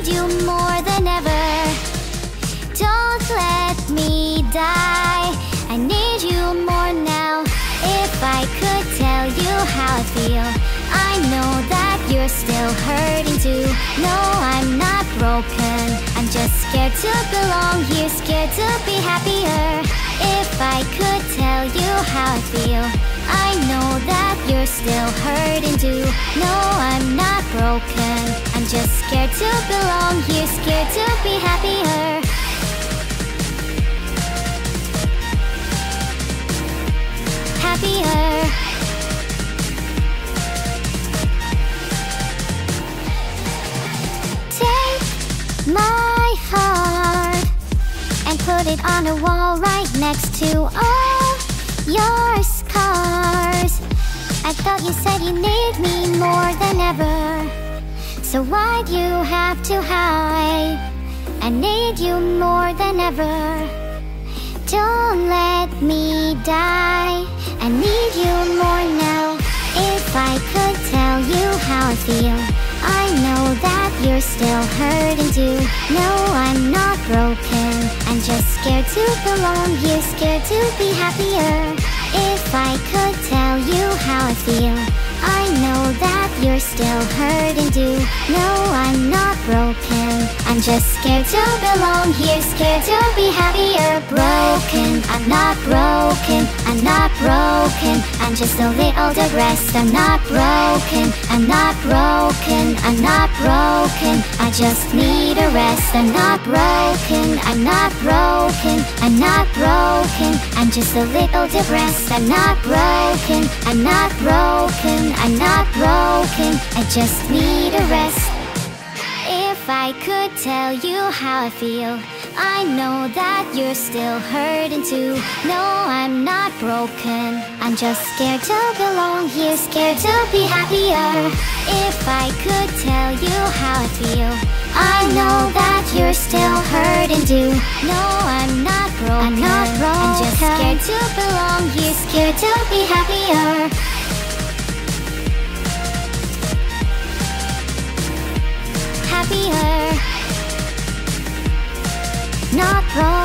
need you more than ever. Don't let me die. I need you more now. If I could tell you how I feel, I know that you're still hurting too. No, I'm not broken, I'm just scared to belong here, scared to be happier. If I could tell you how I feel, I know that you're still hurting too. No, I'm not broken, I'm just scared to belong here, scared to be happier. Happier. Take my heart and put it on a wall right next to all your scars. I thought you said you need me more than ever, so why'd you have to hide? I need you more than ever. Don't let me die. I need you more now. If I could tell you how I feel, I know that you're still hurting too. No, I'm not broken, I'm just scared to belong here, scared to be happier. If I could tell you how I feel, I know that you're still hurting too. No, I'm not broken, I'm just scared to belong here, scared to be happier. Broken, I'm not broken, I'm not broken, I'm just a little depressed. I'm not broken, I'm not broken, I'm not broken, I just need a rest. I'm not broken, I'm not broken, I'm not broken, I'm just a little depressed. I'm not broken, I'm not broken, I'm not broken, I just need a rest. If I could tell you how I feel, I know that you're still hurting too. No, I'm not broken, I'm just scared to belong here, scared to be happier. If I could tell you how I feel, I know that you're still hurting too. No, I'm not broken, I'm just scared to belong here, scared to be happier. Happier. Not broken.